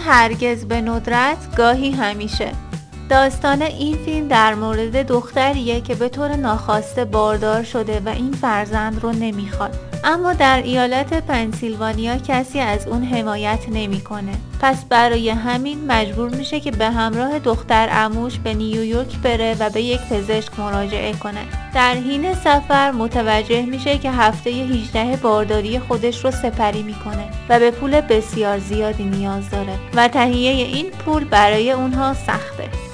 هرگز به ندرت گاهی همیشه. داستان این فیلم در مورد دختریه که به طور ناخواسته باردار شده و این فرزند رو نمیخواد، اما در ایالت پنسیلوانیا کسی از اون حمایت نمیکنه. پس برای همین مجبور میشه که به همراه دختر عموش به نیویورک بره و به یک پزشک مراجعه کنه. در حین سفر متوجه میشه که هفته 18 بارداری خودش رو سپری میکنه و به پول بسیار زیادی نیاز داره و تهیه این پول برای اونها سخته.